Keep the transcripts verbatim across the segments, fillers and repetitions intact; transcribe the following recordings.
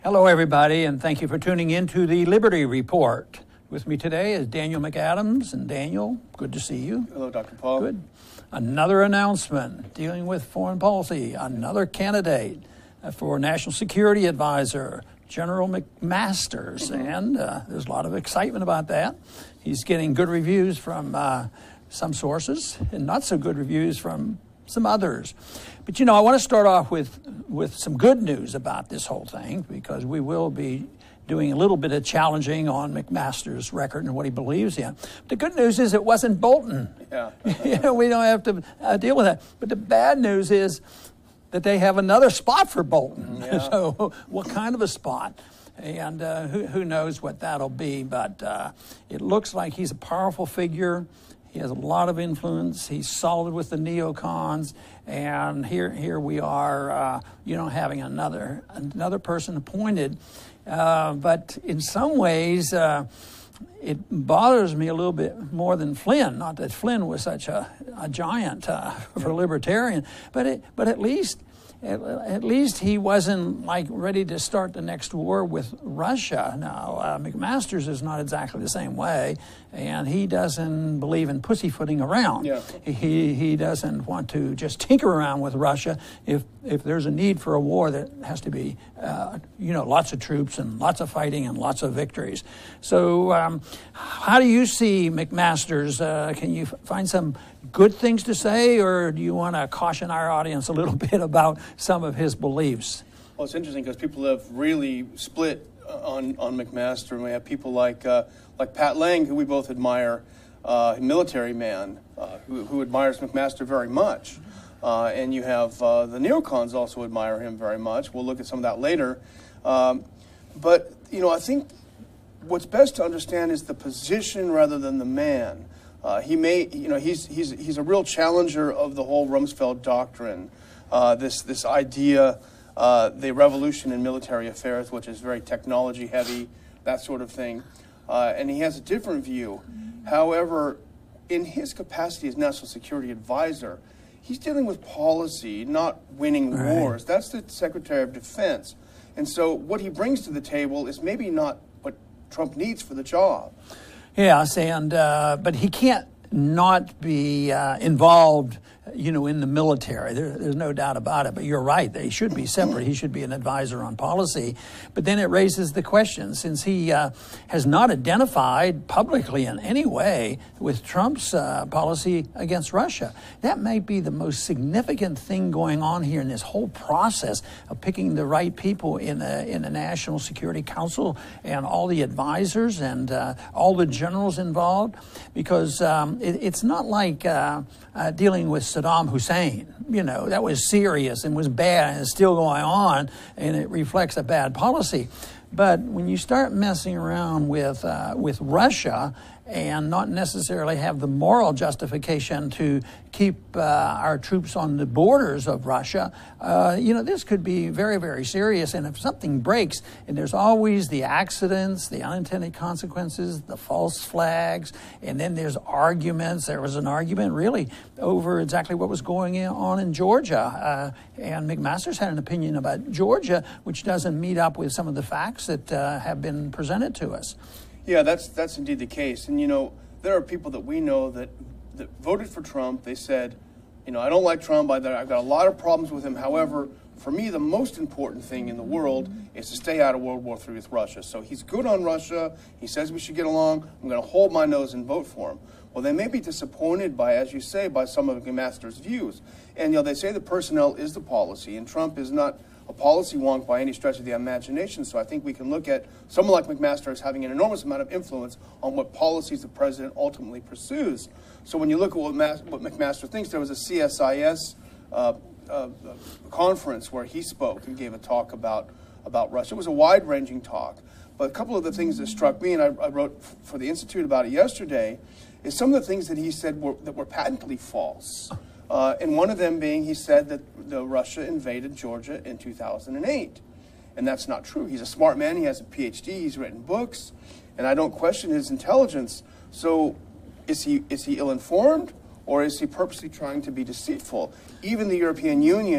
Hello, everybody, and thank you for tuning in to the Liberty Report. With me today is Daniel McAdams. And Daniel, good to see you. Hello, Doctor Paul. Good. Another announcement dealing with foreign policy. Another candidate for National Security Advisor, General McMaster's. Mm-hmm. And uh, there's a lot of excitement about that. He's getting good reviews from uh, some sources and not so good reviews from some others. But, you know, I want to start off with, with some good news about this whole thing, because we will be doing a little bit of challenging on McMaster's record and what he believes in. The good news is it wasn't Bolton. Yeah. You know, we don't have to uh, deal with that. But the bad news is that they have another spot for Bolton. Yeah. So what kind of a spot? And uh, who, who knows what that'll be. But uh, it looks like he's a powerful figure. He has a lot of influence. He's solid with the neocons, and here, here we are, uh, you know, having another another person appointed. Uh, but in some ways, uh, it bothers me a little bit more than Flynn. Not that Flynn was such a, a giant uh, for libertarian, but it, but at least. At, at least he wasn't like ready to start the next war with Russia. Now, uh, McMaster's is not exactly the same way, and he doesn't believe in pussyfooting around. Yeah. He he doesn't want to just tinker around with Russia. If if there's a need for a war, that has to be, uh, you know, lots of troops and lots of fighting and lots of victories. So, um, how do you see McMaster's? Uh, can you f- find some good things to say, or do you want to caution our audience a little bit about some of his beliefs? Well, it's interesting because people have really split on, on McMaster, and we have people like uh, like Pat Lang, who we both admire, uh, a military man uh, who, who admires McMaster very much. Uh, and you have uh, the neocons also admire him very much. We'll look at some of that later. Um, but, you know, I think what's best to understand is the position rather than the man. Uh, he may, you know, he's he's he's a real challenger of the whole Rumsfeld doctrine, uh, this this idea, uh, the revolution in military affairs, which is very technology heavy, that sort of thing, uh, and he has a different view. However, in his capacity as national security advisor, he's dealing with policy, not winning right. wars. That's the Secretary of Defense, and so what he brings to the table is maybe not what Trump needs for the job. Yes, and uh, but he can't not be uh, involved, you know, in the military. There, there's no doubt about it. But you're right; they should be separate. He should be an advisor on policy. But then it raises the question: since he uh, has not identified publicly in any way with Trump's uh, policy against Russia, that might be the most significant thing going on here in this whole process of picking the right people in the in the National Security Council and all the advisors and uh, all the generals involved, because um, it, it's not like uh, uh, dealing with Saddam Hussein. You know, that was serious and was bad and is still going on, and it reflects a bad policy. But when you start messing around with uh, with Russia and not necessarily have the moral justification to keep uh, our troops on the borders of Russia, uh, you know, this could be very, very serious. And if something breaks, and there's always the accidents, the unintended consequences, the false flags, and then there's arguments. There was an argument really over exactly what was going on in Georgia. Uh, and McMaster's had an opinion about Georgia, which doesn't meet up with some of the facts that uh, have been presented to us. Yeah, that's that's indeed the case. And, you know, there are people that we know that, that voted for Trump. They said, you know, I don't like Trump. I, I've got a lot of problems with him. However, for me, the most important thing in the world is to stay out of World War Three with Russia. So he's good on Russia. He says we should get along. I'm going to hold my nose and vote for him. Well, they may be disappointed by, as you say, by some of McMaster's views. And, you know, they say the personnel is the policy, and Trump is not a policy wonk by any stretch of the imagination. So I think we can look at someone like McMaster as having an enormous amount of influence on what policies the president ultimately pursues. So when you look at what, Mas- what McMaster thinks, there was a C S I S uh, uh, conference where he spoke and gave a talk about, about Russia. It was a wide-ranging talk. But a couple of the things that struck me, and I, I wrote f- for the Institute about it yesterday, is some of the things that he said were, that were patently false. Uh, and one of them being, he said that the Russia invaded Georgia in two thousand eight. And that's not true. He's a smart man. He has a P H D. He's written books. And I don't question his intelligence. So is he is he ill-informed, or is he purposely trying to be deceitful? Even the European Union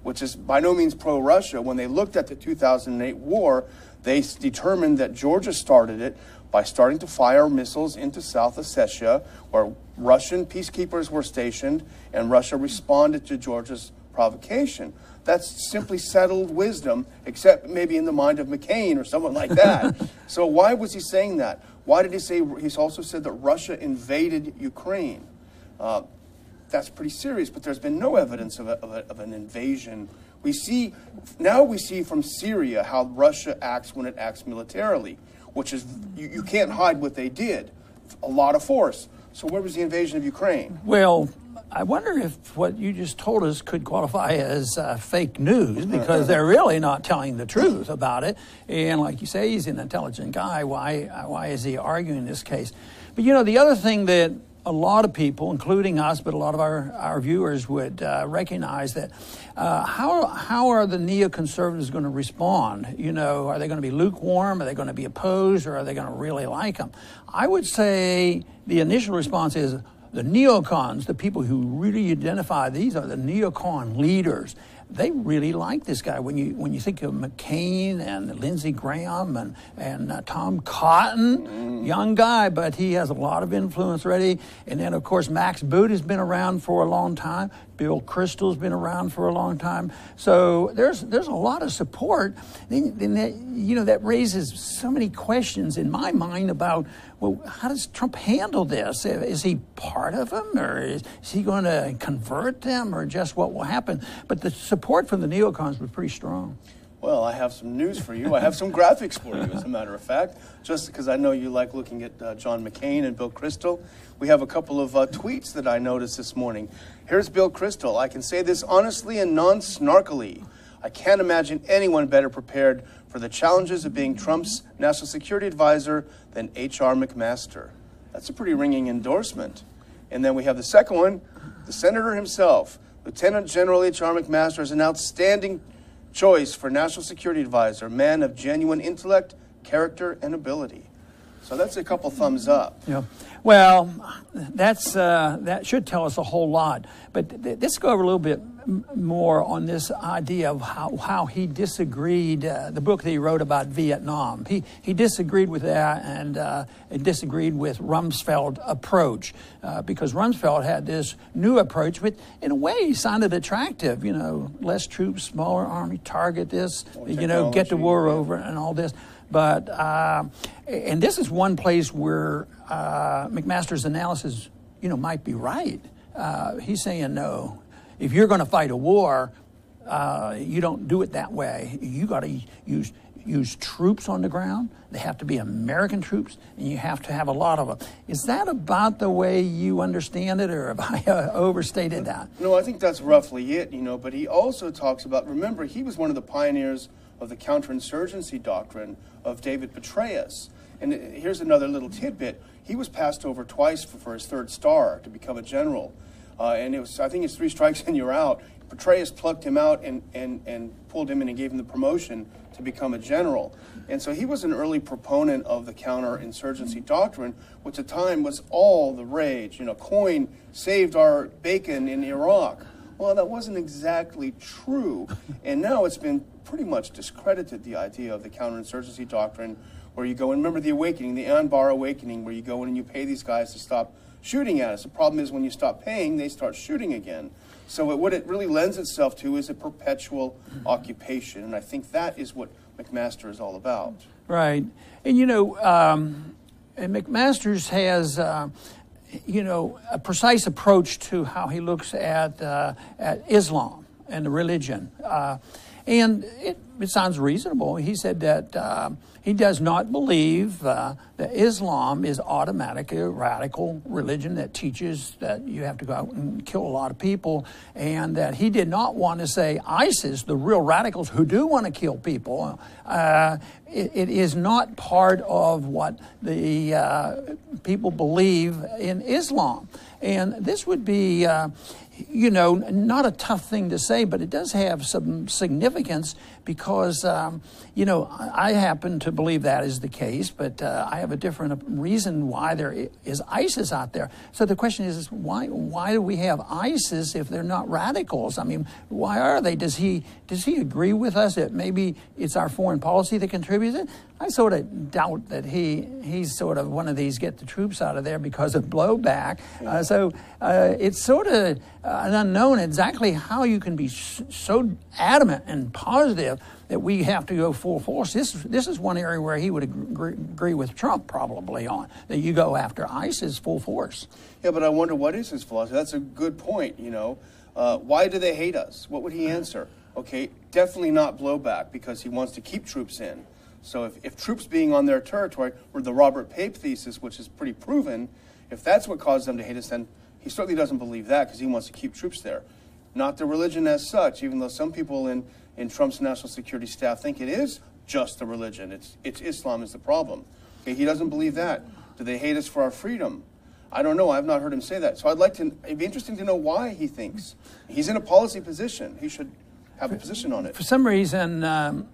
which is by no means pro-Russia, when they looked at the two thousand eight war, they s- determined that Georgia started it by starting to fire missiles into South Ossetia, where Russian peacekeepers were stationed, and Russia responded to Georgia's provocation. That's simply settled wisdom, except maybe in the mind of McCain or someone like that. So why was he saying that? Why did he say, he's also said that Russia invaded Ukraine? Uh, that's pretty serious, but there's been no evidence of, a, of, a, of an invasion. We see, now we see from Syria how Russia acts when it acts militarily, which is, you, you can't hide what they did. A lot of force. So where was the invasion of Ukraine? Well, I wonder if what you just told us could qualify as uh, fake news, because they're really not telling the truth about it. And like you say, he's an intelligent guy. Why, why is he arguing this case? But, you know, the other thing that a lot of people, including us, but a lot of our, our viewers would uh, recognize that uh, how, how are the neoconservatives going to respond? You know, are they going to be lukewarm? Are they going to be opposed? Or are they going to really like him? I would say the initial response is, the neocons, the people who really identify, these are the neocon leaders. They really like this guy. When you when you think of McCain and Lindsey Graham and and uh, Tom Cotton, mm. young guy, but he has a lot of influence already. And then of course Max Boot has been around for a long time. Bill Kristol's been around for a long time. So there's there's a lot of support. Then, then that, you know, that raises so many questions in my mind about, well, how does Trump handle this? Is he part of them, or is, is he going to convert them, or just what will happen? But the support from the neocons was pretty strong. Well, I have some news for you. I have some graphics for you, as a matter of fact, just because I know you like looking at uh, John McCain and Bill Kristol. We have a couple of uh, tweets that I noticed this morning. Here's Bill Kristol. I can say this honestly and non-snarkily. I can't imagine anyone better prepared for the challenges of being Trump's national security advisor than H R McMaster. That's a pretty ringing endorsement. And then we have the second one, the senator himself. Lieutenant General H R McMaster is an outstanding choice for national security advisor, man of genuine intellect, character, and ability. So that's a couple thumbs up. Yeah. Well, that's uh, that should tell us a whole lot. But th- let's go over a little bit m- more on this idea of how, how he disagreed, uh, the book that he wrote about Vietnam. He he disagreed with that, and uh, he disagreed with Rumsfeld's approach, uh, because Rumsfeld had this new approach, which in a way sounded attractive. You know, less troops, smaller army, target this, More you know, get the war yeah. over and all this. But, uh, and this is one place where uh, McMaster's analysis, you know, might be right. Uh, he's saying, no, if you're going to fight a war, uh, you don't do it that way. You got to use use troops on the ground. They have to be American troops, and you have to have a lot of them. Is that about the way you understand it, or have I uh, overstated that? No, I think that's roughly it, you know, but he also talks about, remember, he was one of the pioneers of the counterinsurgency doctrine of David Petraeus. And here's another little tidbit. He was passed over twice for, for his third star to become a general. Uh, and it was, I think it's three strikes and you're out. Petraeus plucked him out and, and, and pulled him in and gave him the promotion to become a general. And so he was an early proponent of the counterinsurgency doctrine, which at the time was all the rage. You know, Coyne saved our bacon in Iraq. Well, that wasn't exactly true. And now it's been pretty much discredited, the idea of the counterinsurgency doctrine, where you go, and remember the awakening, the Anbar awakening, where you go in and you pay these guys to stop shooting at us. The problem is when you stop paying, they start shooting again. So it, what it really lends itself to is a perpetual occupation, and I think that is what McMaster is all about. Right. And, you know, um, and McMaster's has, uh, you know, a precise approach to how he looks at, uh, at Islam and the religion. Uh, and it, it sounds reasonable. He said that uh, he does not believe uh, that Islam is automatically a radical religion that teaches that you have to go out and kill a lot of people, and that he did not want to say ISIS, the real radicals who do want to kill people, uh, it, it is not part of what the uh, people believe in Islam. And this would be, uh, you know, not a tough thing to say, but it does have some significance, because, um, you know, I, I happen to believe that is the case, but uh, I have a different reason why there is ISIS out there. So the question is, is why why do we have ISIS if they're not radicals? I mean, why are they? Does he does he agree with us that maybe it's our foreign policy that contributes it? I sort of doubt that he he's sort of one of these get the troops out of there because of blowback. Yeah. Uh, so uh, it's sort of uh, an unknown exactly how you can be so adamant and positive that we have to go full force. This this is one area where he would agree, agree with Trump probably on, that you go after ISIS full force. Yeah, but I wonder what is his philosophy. That's a good point, you know. Uh, why do they hate us? What would he answer? Okay, definitely not blowback because he wants to keep troops in. So if, if troops being on their territory were the Robert Pape thesis, which is pretty proven, if that's what caused them to hate us, then he certainly doesn't believe that because he wants to keep troops there. Not the religion as such, even though some people in, in Trump's national security staff think it is just the religion. It's, it's Islam is the problem. Okay, he doesn't believe that. Do they hate us for our freedom? I don't know. I've not heard him say that. So I'd like to, it'd be interesting to know why he thinks. He's in a policy position. He should have a position on it. For some reason, um,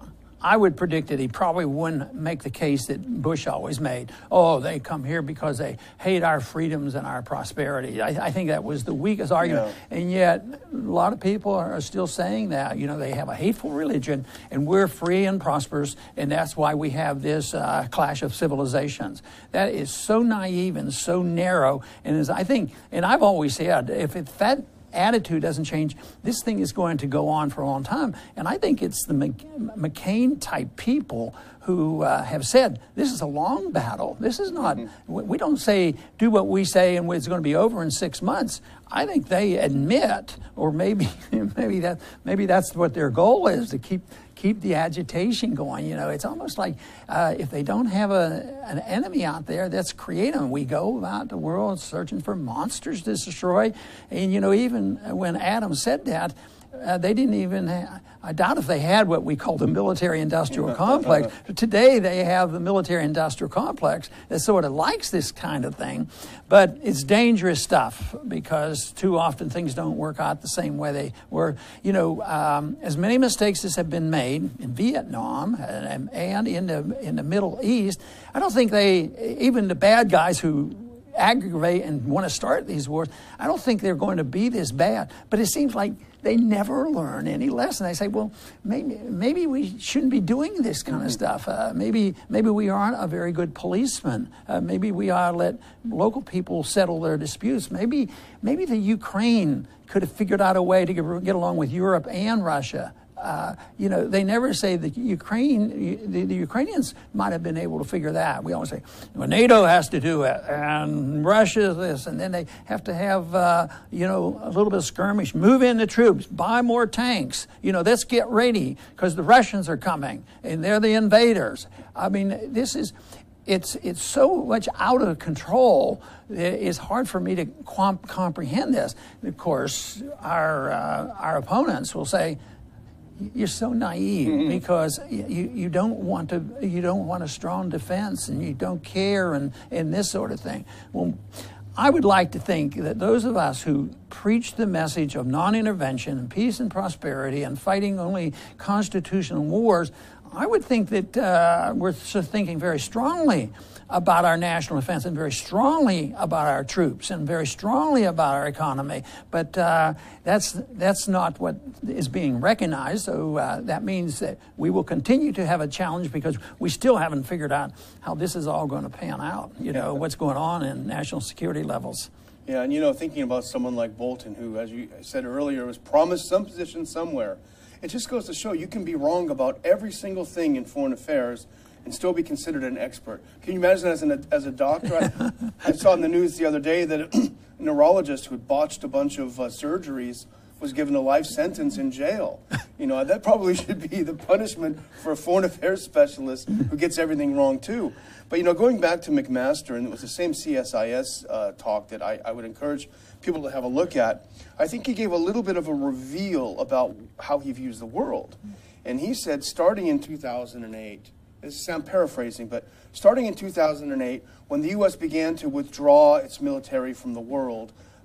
I would predict that he probably wouldn't make the case that Bush always made. Oh, they come here because they hate our freedoms and our prosperity. I, I think that was the weakest argument. Yeah. And yet, a lot of people are still saying that. You know, they have a hateful religion, and we're free and prosperous, and that's why we have this uh, clash of civilizations. That is so naive and so narrow. And as I think, and I've always said, if it, that attitude doesn't change, this thing is going to go on for a long time. And I think it's the McCain-type people who uh, have said, this is a long battle. This is not, mm-hmm. we don't say, do what we say and it's going to be over in six months. I think they admit, or maybe maybe that maybe that's what their goal is, to keep keep the agitation going. You know, it's almost like uh, if they don't have a an enemy out there, let's create them. We go about the world searching for monsters to destroy. And, you know, even when Adam said that, Uh, they didn't even, ha- I doubt if they had what we call the military-industrial complex. Today they have the military-industrial complex that sort of likes this kind of thing. But it's dangerous stuff because too often things don't work out the same way they were. You know, um, as many mistakes as have been made in Vietnam and, and in, the, in the Middle East, I don't think they, even the bad guys who aggravate and want to start these wars, I don't think they're going to be this bad. But it seems like they never learn any lesson. They say, well, maybe maybe we shouldn't be doing this kind of stuff. Uh, maybe maybe we aren't a very good policeman. Uh, maybe we ought to let local people settle their disputes. Maybe maybe the Ukraine could have figured out a way to get, get along with Europe and Russia. Uh, you know, they never say the Ukraine, the, the Ukrainians might have been able to figure that. We always say, well, NATO has to do it, and Russia this, and then they have to have, uh, you know, a little bit of skirmish, move in the troops, buy more tanks. You know, let's get ready because the Russians are coming, and they're the invaders. I mean, this is, it's it's so much out of control. It's hard for me to comp- comprehend this. Of course, our uh, our opponents will say, you're so naive mm-hmm. because you, you don't want to you don't want a strong defense and you don't care and, and this sort of thing. Well, I would like to think that those of us who preach the message of non-intervention and peace and prosperity and fighting only constitutional wars, I would think that uh, we're thinking very strongly about our national defense and very strongly about our troops and very strongly about our economy. But uh, that's that's not what is being recognized. So uh, that means that we will continue to have a challenge because we still haven't figured out how this is all going to pan out, you know, what's going on in national security levels. Yeah, and, you know, thinking about someone like Bolton, who, as you said earlier, was promised some position somewhere, it just goes to show you can be wrong about every single thing in foreign affairs and still be considered an expert. Can you imagine as, an, as a doctor? I, I saw in the news the other day that a neurologist who had botched a bunch of uh, surgeries was given a life sentence in jail. You know, that probably should be the punishment for a foreign affairs specialist who gets everything wrong too. But, you know, going back to McMaster, and it was the same C S I S uh, talk that I, I would encourage people to have a look at, I think he gave a little bit of a reveal about how he views the world. And he said, starting in two thousand eight, this is, I'm paraphrasing, but starting in two thousand eight, when the U S began to withdraw its military from the world,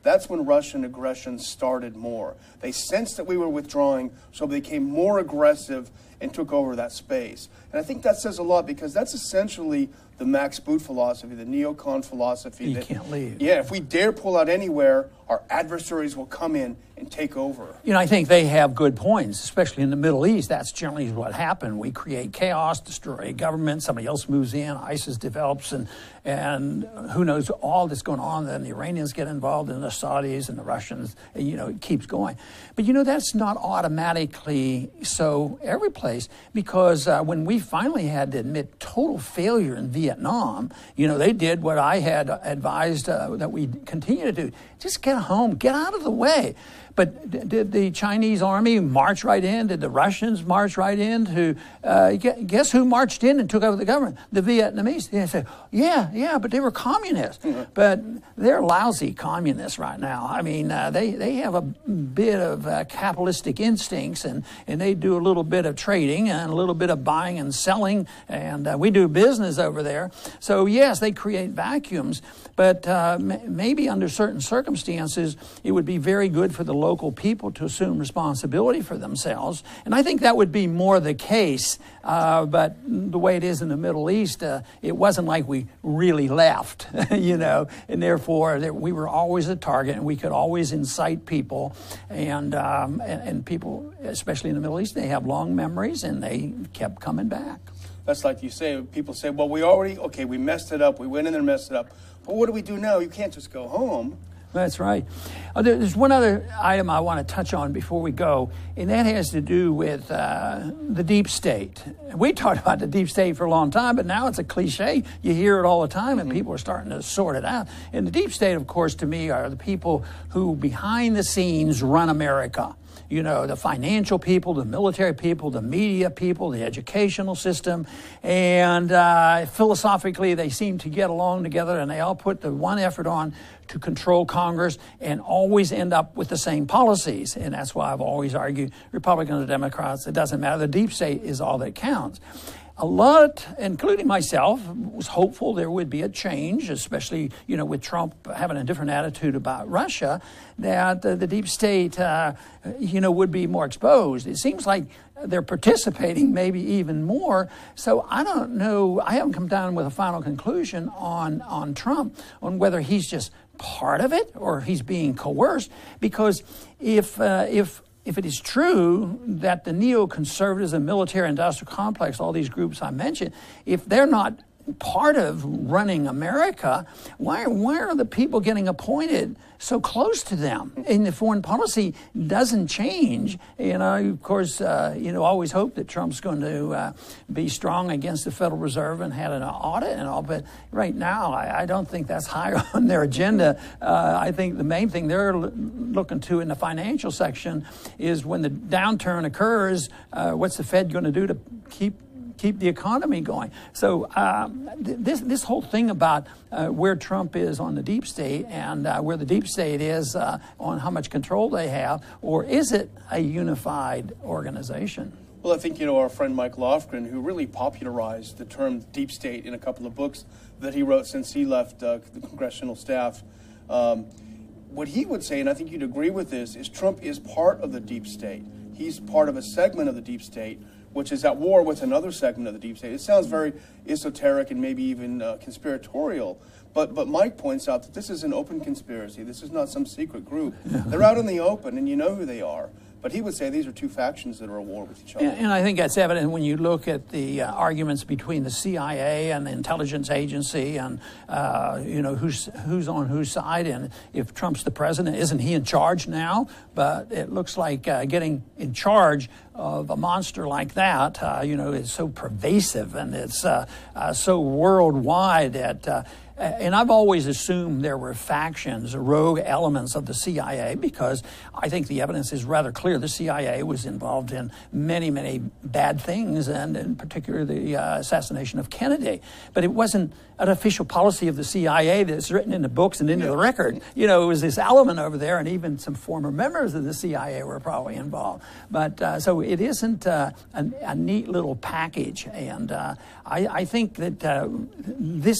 that's when Russian aggression started more. They sensed that we were withdrawing, so they became more aggressive and took over that space. And I think that says a lot, because that's essentially the Max Boot philosophy, the neocon philosophy. You that, can't leave. Yeah, if we dare pull out anywhere, our adversaries will come in and take over. You know, I think they have good points, especially in the Middle East. That's generally what happened. We create chaos, destroy a government, somebody else moves in, ISIS develops, and and who knows all that's going on. Then the Iranians get involved, and the Saudis and the Russians, and, you know, it keeps going. But, you know, that's not automatically so every place, because uh, when we finally had to admit total failure in Vietnam, you know, they did what I had advised uh, that we continue to do. Just get home, get out of the way. But d- did the Chinese army march right in? Did the Russians march right in? To uh, guess who marched in and took over the government? The Vietnamese. They say, yeah, yeah, but they were communists. Mm-hmm. But they're lousy communists right now. I mean, uh, they they have a bit of uh, capitalistic instincts, and and they do a little bit of trading and a little bit of buying and selling, and uh, we do business over there. So yes, they create vacuums, but uh, m- maybe under certain circumstances, it would be very good for the local people to assume responsibility for themselves. And I think that would be more the case. Uh, but the way it is in the Middle East, uh, it wasn't like we really left, you know, and therefore we were always a target, and we could always incite people. And, um, and, and people, especially in the Middle East, they have long memories, and they kept coming back. That's like you say, people say, well, we already, okay, we messed it up. We went in there and messed it up. But what do we do now? You can't just go home. That's right. Uh, there's one other item I want to touch on before we go, and that has to do with uh, the deep state. We talked about the deep state for a long time, but now it's a cliche. You hear it all the time, and mm-hmm. people are starting to sort it out. And the deep state, of course, to me, are the people who behind the scenes run America. You know, the financial people, the military people, the media people, the educational system. And uh, philosophically, they seem to get along together, and they all put the one effort on to control Congress and always end up with the same policies. And that's why I've always argued, Republicans or Democrats, it doesn't matter. The deep state is all that counts. A lot, including myself, was hopeful there would be a change, especially, you know, with Trump having a different attitude about Russia, that uh, the deep state, uh, you know, would be more exposed. It seems like they're participating maybe even more. So I don't know. I haven't come down with a final conclusion on, on Trump, on whether he's just part of it or he's being coerced. Because if uh, if If it is true that the neoconservatives and military-industrial complex, all these groups I mentioned, if they're not part of running America, why, why are the people getting appointed so close to them? And the foreign policy doesn't change. You know, of course, uh, you know, always hope that Trump's going to uh, be strong against the Federal Reserve and had an audit and all, but right now I, I don't think that's high on their agenda. Uh, I think the main thing they're l- looking to in the financial section is when the downturn occurs, uh, what's the Fed going to do to keep keep the economy going? So um, th- this this whole thing about uh, where Trump is on the deep state and uh, where the deep state is uh, on how much control they have, or is it a unified organization? Well, I think, you know, our friend Mike Lofgren, who really popularized the term deep state in a couple of books that he wrote since he left uh, the congressional staff, um, what he would say, and I think you'd agree with this, is Trump is part of the deep state. He's part of a segment of the deep state which is at war with another segment of the deep state. It sounds very esoteric and maybe even uh, conspiratorial, but but Mike points out that this is an open conspiracy. This is not some secret group. They're out in the open, and you know who they are. But he would say these are two factions that are at war with each other. And, and I think that's evident when you look at the uh, arguments between the C I A and the intelligence agency, and uh, you know who's who's on whose side. And if Trump's the president, isn't he in charge now? But it looks like uh, getting in charge of a monster like that, uh, you know, is so pervasive and it's uh, uh, so worldwide that. Uh, And I've always assumed there were factions, rogue elements of the C I A, because I think the evidence is rather clear. The C I A was involved in many, many bad things, and in particular the uh, assassination of Kennedy. But it wasn't an official policy of the C I A that's written in the books and into yeah. the record. You know, it was this element over there, and even some former members of the C I A were probably involved. But uh, so it isn't uh, a, a neat little package. And uh, I, I think that uh, this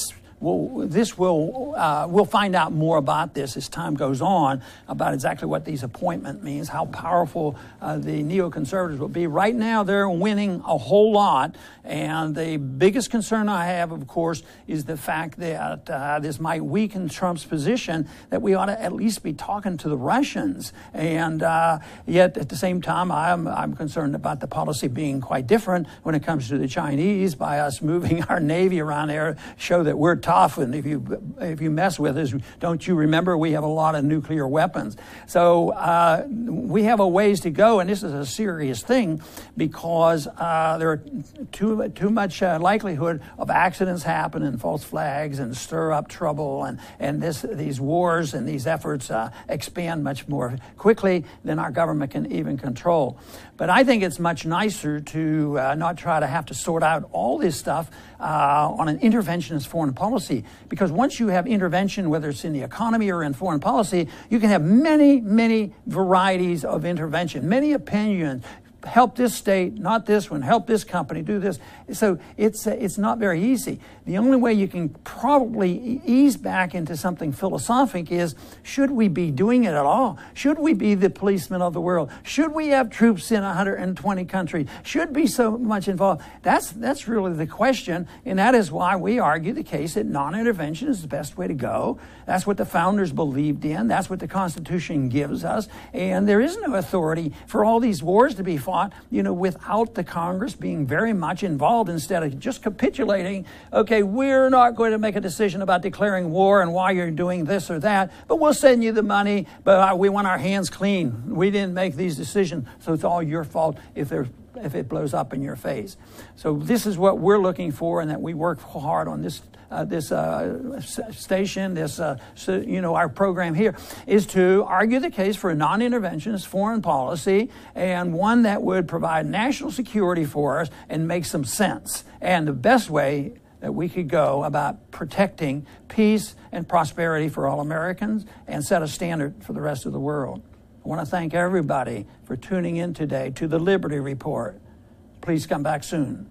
we'll, this will, uh, we'll find out more about this as time goes on, about exactly what these appointment means, how powerful uh, the neoconservatives will be. Right now, they're winning a whole lot, and the biggest concern I have, of course, is the fact that uh, this might weaken Trump's position, that we ought to at least be talking to the Russians. And uh, yet, at the same time, I'm, I'm concerned about the policy being quite different when it comes to the Chinese, by us moving our Navy around there, show that we're tough, and if you if you mess with us, don't you remember we have a lot of nuclear weapons? So uh, we have a ways to go, and this is a serious thing, because uh, there are too too much uh, likelihood of accidents happen and false flags and stir up trouble, and and this these wars and these efforts uh, expand much more quickly than our government can even control. But I think it's much nicer to uh, not try to have to sort out all this stuff uh, on an interventionist foreign policy, because once you have intervention, whether it's in the economy or in foreign policy, you can have many, many varieties of intervention, many opinions. Help this state, not this one. Help this company, do this. So it's uh, it's not very easy. The only way you can probably ease back into something philosophic is, should we be doing it at all? Should we be the policemen of the world? Should we have troops in one hundred twenty countries? Should be so much involved? That's that's really the question, and that is why we argue the case that non-intervention is the best way to go. That's what the founders believed in. That's what the Constitution gives us, and there is no authority for all these wars to be fought, you know, without the Congress being very much involved, instead of just capitulating. Okay, we're not going to make a decision about declaring war and why you're doing this or that, but we'll send you the money, but we want our hands clean. We didn't make these decisions, so it's all your fault if there's if it blows up in your face. So this is what we're looking for, and that we work hard on this uh, this uh, station, this uh, so, you know, our program here is to argue the case for a non-interventionist foreign policy, and one that would provide national security for us and make some sense. And the best way that we could go about protecting peace and prosperity for all Americans and set a standard for the rest of the world. I want to thank everybody for tuning in today to the Liberty Report. Please come back soon.